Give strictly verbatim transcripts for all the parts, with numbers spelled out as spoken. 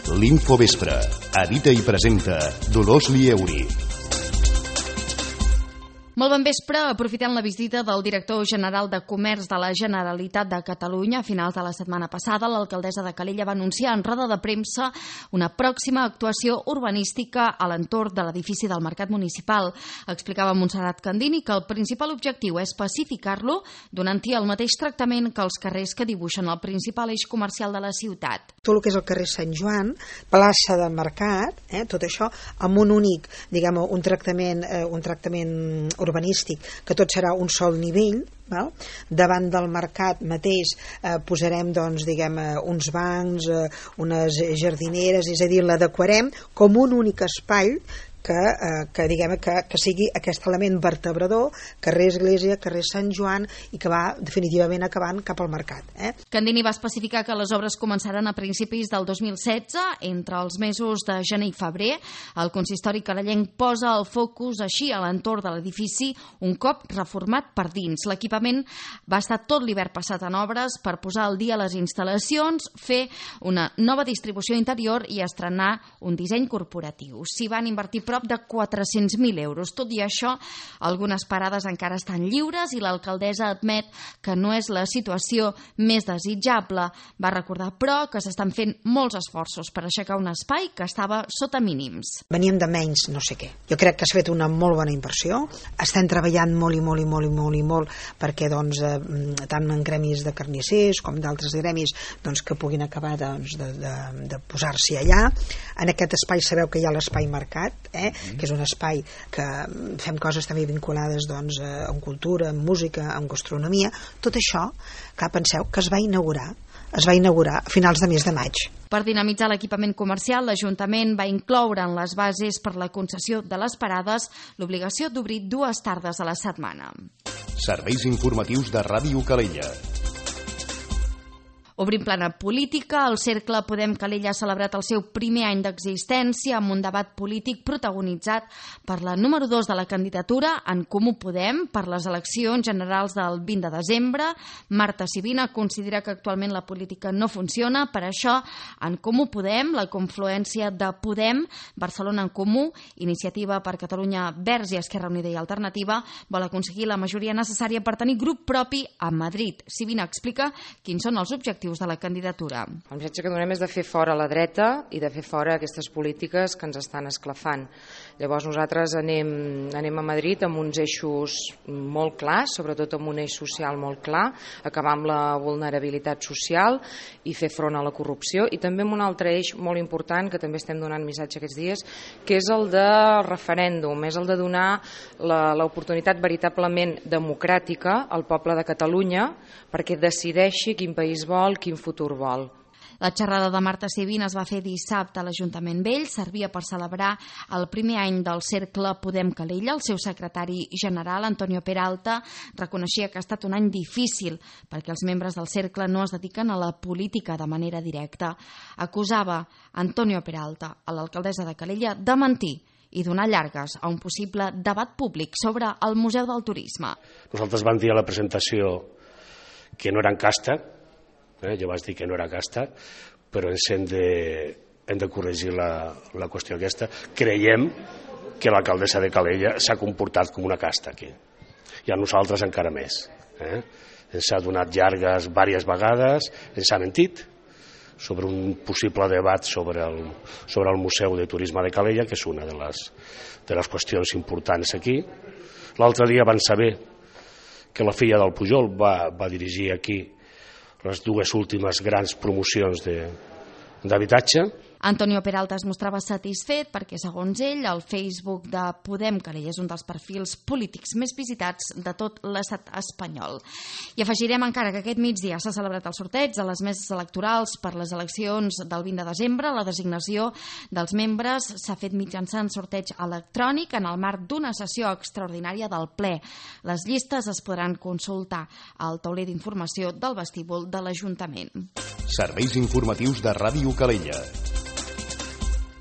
L'Infovespre. Edita i presenta Dolors Lieuri. Molt bon vespre. Aprofitant la visita del director general de Comerç de la Generalitat de Catalunya a finals de la setmana passada, l'alcaldessa de Calella va anunciar en roda de premsa una pròxima actuació urbanística a l'entorn de l'edifici del Mercat Municipal. Explicava Montserrat Candini que el principal objectiu és pacificar-lo, donant-hi el mateix tractament que els carrers que dibuixen el principal eix comercial de la ciutat. Tot el que és el carrer Sant Joan, plaça del Mercat, eh, tot això amb un únic, diguem, un tractament, eh, un tractament urbanístic, que tot serà un sol nivell. Val? Davant del mercat mateix eh, posarem doncs, diguem, eh, uns bancs, eh, unes jardineres, és a dir, l'adequarem com un únic espai que, eh, que, diguem, que, que sigui aquest element vertebrador, carrer Església, carrer Sant Joan, i que va definitivament acabant cap al mercat. Eh? Candini va especificar que les obres començaran a principis del dos mil setze, entre els mesos de gener i febrer. El consistori calellenc posa el focus així a l'entorn de l'edifici un cop reformat per dins. L'equipament va estar tot l'hivern passat en obres per posar al dia les instal·lacions, fer una nova distribució interior i estrenar un disseny corporatiu. S'hi van invertir prop de quatre-cents mil euros. Tot i això, algunes parades encara estan lliures i l'alcaldessa admet que no és la situació més desitjable. Va recordar, però, que s'estan fent molts esforços per aixecar un espai que estava sota mínims. Veníem de menys no sé què. Jo crec que s'ha fet una molt bona inversió. Estem treballant molt i molt i molt i molt i molt perquè doncs, eh, tant en gremis de carnissers com d'altres gremis doncs, que puguin acabar doncs, de, de, de posar-s'hi allà. En aquest espai sabeu que hi ha l'espai mercat, eh? Mm. que és un espai que fem coses també vinculades doncs, amb cultura, amb música, amb gastronomia. Tot això, que penseu que es va inaugurar es va inaugurar a finals de mes de maig. Per dinamitzar l'equipament comercial, l'Ajuntament va incloure en les bases per la concessió de les parades l'obligació d'obrir dues tardes a la setmana. Serveis informatius de Ràdio Calella. Obrim plana política, el Cercle Podem Calella ha celebrat el seu primer any d'existència amb un debat polític protagonitzat per la número dos de la candidatura, En Comú Podem, per les eleccions generals del vint de desembre. Marta Sibina considera que actualment la política no funciona, per això En Comú Podem, la confluència de Podem, Barcelona en Comú, Iniciativa per Catalunya Verds i Esquerra Unida i Alternativa, vol aconseguir la majoria necessària per tenir grup propi a Madrid. Sibina explica quins són els objectius de la candidatura. El missatge que donem és de fer fora la dreta i de fer fora aquestes polítiques que ens estan esclafant. Llavors nosaltres anem, anem a Madrid amb uns eixos molt clars, sobretot amb un eix social molt clar, acabar amb la vulnerabilitat social i fer front a la corrupció, i també amb un altre eix molt important que també estem donant missatge aquests dies, que és el de referèndum, és el de donar l'oportunitat veritablement democràtica al poble de Catalunya perquè decideixi quin país vol, quin futur vol. La xerrada de Marta Sibina es va fer dissabte a l'Ajuntament Vell, servia per celebrar el primer any del Cercle Podem Calella. El seu secretari general, Antonio Peralta, reconeixia que ha estat un any difícil perquè els membres del Cercle no es dediquen a la política de manera directa. Acusava Antonio Peralta, a l'alcaldessa de Calella, de mentir i donar llargues a un possible debat públic sobre el Museu del Turisme. Nosaltres vam dir a la presentació que no eren casta, eh? jo vaig dir que no era casta, però ens hem de, hem de corregir la, la qüestió aquesta. Creiem que l'alcaldessa de Calella s'ha comportat com una casta aquí, i a nosaltres encara més. Eh? Ens ha donat llargues diverses vegades, ens ha mentit sobre un possible debat sobre el, sobre el Museu de Turisme de Calella, que és una de les, de les qüestions importants aquí. L'altre dia van saber que la filla del Pujol va, va dirigir aquí les dues últimes grans promocions d'habitatge. Antonio Peralta es mostrava satisfet perquè, segons ell, el Facebook de Podem Calella és un dels perfils polítics més visitats de tot l'estat espanyol. I afegirem encara que aquest migdia s'ha celebrat el sorteig de les meses electorals per les eleccions del vint de desembre. La designació dels membres s'ha fet mitjançant sorteig electrònic en el marc d'una sessió extraordinària del ple. Les llistes es podran consultar al tauler d'informació del vestíbul de l'Ajuntament. Serveis informatius de Ràdio Calella.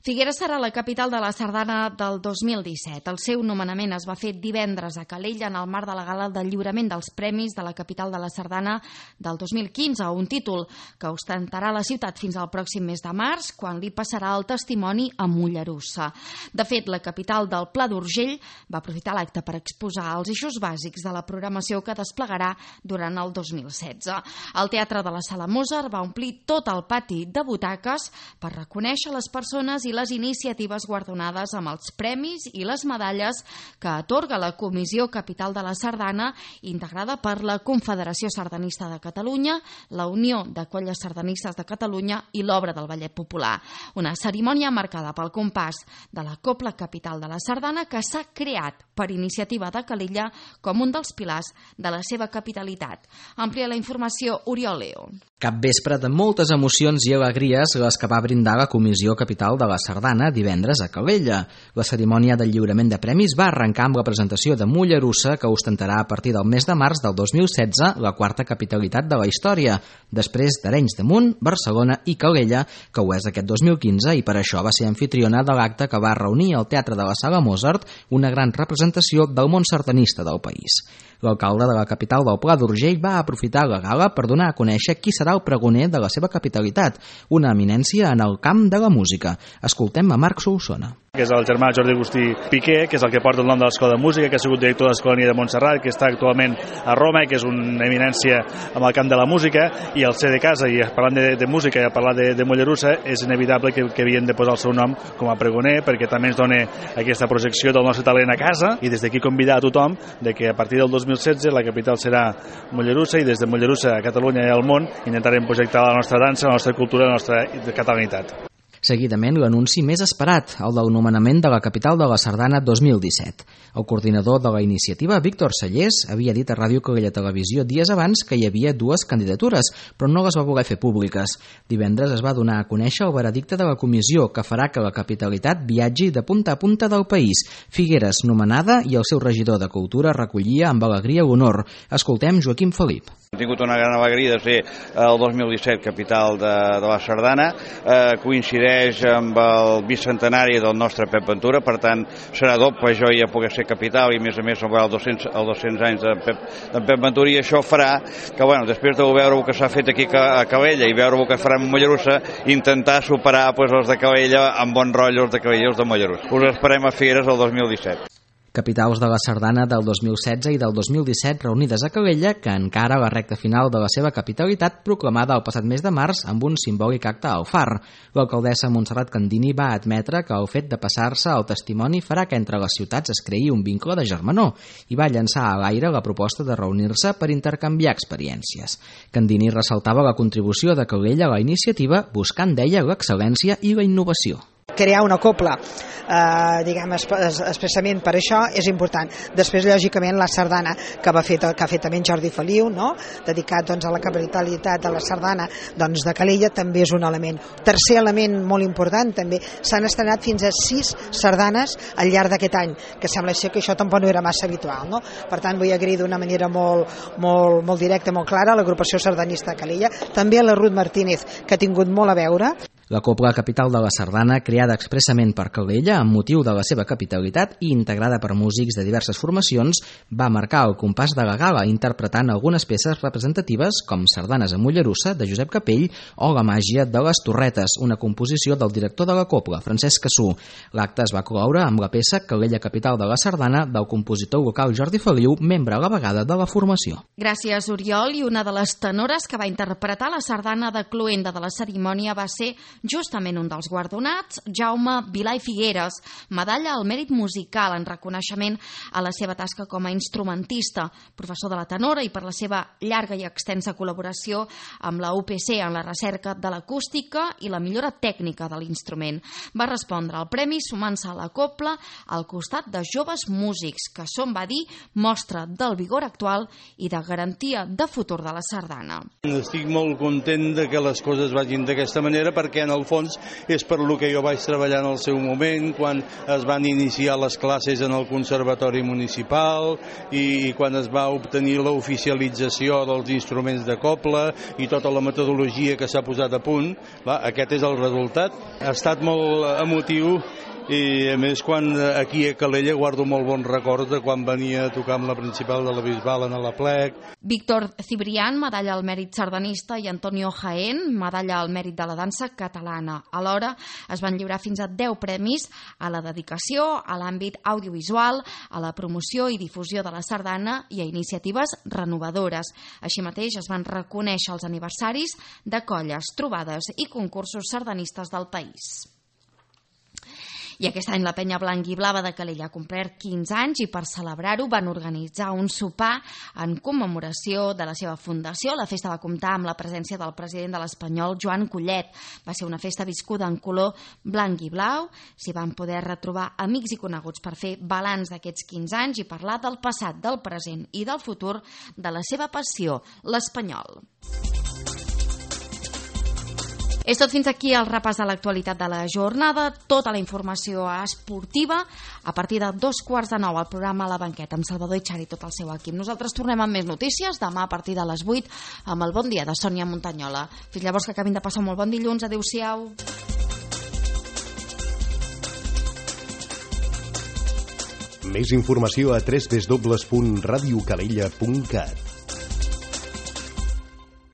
Figueres serà la capital de la sardana del dos mil disset. El seu nomenament es va fer divendres a Calella en el marc de la gala de lliurament dels premis de la capital de la sardana del dos mil quinze, un títol que ostentarà la ciutat fins al pròxim mes de març, quan li passarà el testimoni a Mollerussa. De fet, la capital del Pla d'Urgell va aprofitar l'acte per exposar els eixos bàsics de la programació que desplegarà durant el dos mil setze. El Teatre de la Sala Mozart va omplir tot el pati de butaques per reconèixer les persones i les iniciatives guardonades amb els premis i les medalles que atorga la Comissió Capital de la Sardana, integrada per la Confederació Sardanista de Catalunya, la Unió de Colles Sardanistes de Catalunya i l'Obra del Ballet Popular. Una cerimònia marcada pel compàs de la Cobla Capital de la Sardana, que s'ha creat per iniciativa de Calella com un dels pilars de la seva capitalitat. Amplia la informació Oriol Leo. Cap vespre de moltes emocions i alegries les que va brindar la Comissió Capital de la Sardana divendres a Calella. La cerimònia de lliurament de premis va arrencar amb la presentació de Mollerussa, que ostentarà a partir del mes de març del dos mil setze la quarta capitalitat de la història, després d'Arenys de Munt, Barcelona i Calella, que ho és aquest dos mil quinze, i per això va ser anfitriona de l'acte que va reunir al Teatre de la Sala Mozart una gran representació del món sardanista del país. L'alcalde de la capital del Pla d'Urgell va aprofitar la gala per donar a conèixer qui serà el pregoner de la seva capitalitat, una eminència en el camp de la música. Escoltem a Marc Solsona. Que és el germà Jordi Agustí Piqué, que és el que porta el nom de l'Escola de Música, que ha sigut director de l'Escolania de Montserrat, que està actualment a Roma, que és una eminència en el camp de la música, i el ser de casa, i parlant de, de música i a parlar de, de Mollerussa, és inevitable que, que havien de posar el seu nom com a pregoner, perquè també ens dona aquesta projecció del nostre talent a casa, i des d'aquí convidar a tothom de que a partir del dos mil setze la capital serà Mollerussa, i des de Mollerussa a Catalunya i al món intentarem projectar la nostra dansa, la nostra cultura, la nostra catalanitat. Seguidament, l'anunci més esperat, el del nomenament de la capital de la Sardana dos mil disset. El coordinador de la iniciativa, Víctor Sallés, havia dit a Ràdio Calella Televisió dies abans que hi havia dues candidatures, però no les va voler fer públiques. Divendres es va donar a conèixer el veredicte de la comissió, que farà que la capitalitat viatgi de punta a punta del país. Figueres, nomenada, i el seu regidor de Cultura recollia amb alegria l'honor. Escoltem Joaquim Felip. Hem tingut una gran alegria de ser el dos mil disset capital de, de la Sardana. Eh, coincideix amb el bicentenari del nostre Pep Ventura, per tant serà doble jo ja poder ser capital, i a més a més el dos-cents, el dos-cents anys de Pep, de Pep Ventura, i això farà que, bueno, després de veure el que s'ha fet aquí a Calella i veure el que farà amb Mollerussa, intentar superar pues, els de Calella amb bons rotllos de Calella i els de Mollerussa. Us esperem a Figueres el dos mil disset. Capitals de la Sardana del dos mil setze i del dos mil disset reunides a Calella, que encara la recta final de la seva capitalitat proclamada el passat mes de març amb un simbòlic acte al Far. L'alcaldessa Montserrat Candini va admetre que el fet de passar-se al testimoni farà que entre les ciutats es creï un vincle de germanor, i va llançar a l'aire la proposta de reunir-se per intercanviar experiències. Candini ressaltava la contribució de Calella a la iniciativa, buscant, deia, l'excel·lència i la innovació. Crear una cobla eh, diguem, expressament per això és important. Després, lògicament, la sardana que, va fet, que ha fet també en Jordi Feliu, no? Dedicat doncs, a la capitalitat de la sardana doncs, de Calella, també és un element. Tercer element molt important, també s'han estrenat fins a sis sardanes al llarg d'aquest any, que sembla ser que això tampoc no era massa habitual, no? Per tant, vull agrair d'una manera molt, molt, molt directa, molt clara, a l'agrupació sardanista de Calella, també a la Ruth Martínez, que ha tingut molt a veure. La Cobla Capital de la Sardana, creada expressament per Calella amb motiu de la seva capitalitat i integrada per músics de diverses formacions, va marcar el compàs de la gala, interpretant algunes peces representatives com Sardanes a Mollerussa, de Josep Capell, o La màgia de les Torretes, una composició del director de la Cobla, Francesc Cassú. L'acte es va cloure amb la peça Calella Capital de la Sardana, del compositor local Jordi Feliu, membre a la vegada de la formació. Gràcies, Oriol. I una de les tenores que va interpretar la sardana de cloenda de la cerimònia va ser justament un dels guardonats, Jaume Vilà i Figueres, medalla al mèrit musical en reconeixement a la seva tasca com a instrumentista, professor de la tenora, i per la seva llarga i extensa col·laboració amb la U P C en la recerca de l'acústica i la millora tècnica de l'instrument. Va respondre al premi sumant-se a la cobla al costat de joves músics, que són, va dir, mostra del vigor actual i de garantia de futur de la sardana. Estic molt content de que les coses vagin d'aquesta manera, perquè en el fons és per lo que jo vaig treballar en el seu moment, quan es van iniciar les classes en el Conservatori Municipal i quan es va obtenir l'oficialització dels instruments de cobla i tota la metodologia que s'ha posat a punt. Va, aquest és el resultat. Ha estat molt emotiu i a més quan aquí a Calella guardo molt bons records de quan venia a tocar amb la principal de la Bisbal en la Plec. Víctor Cibrián, medalla al mèrit sardanista, i Antonio Jaén, medalla al mèrit de la dansa catalana. Alhora es van lliurar fins a deu premis a la dedicació, a l'àmbit audiovisual, a la promoció i difusió de la sardana i a iniciatives renovadores. Així mateix es van reconèixer els aniversaris de colles, trobades i concursos sardanistes del país. I aquest any la Penya Blanc i Blava de Calella ha complert quinze anys i per celebrar-ho van organitzar un sopar en commemoració de la seva fundació. La festa va comptar amb la presència del president de l'Espanyol, Joan Collet. Va ser una festa viscuda en color blanc i blau. S'hi van poder retrobar amics i coneguts per fer balanç d'aquests quinze anys i parlar del passat, del present i del futur de la seva passió, l'Espanyol. És tot fins aquí el repàs de l'actualitat de la jornada. Tota la informació esportiva a partir de dos quarts de nou al programa La Banqueta amb Salvador Itxar i tot el seu equip. Nosaltres tornem amb més notícies demà a partir de les vuit amb el Bon Dia de Sònia Montanyola. Fins llavors, que acabin de passar un molt bon dilluns. Adéu-siau. Més informació a w w w punt radio calella punt cat.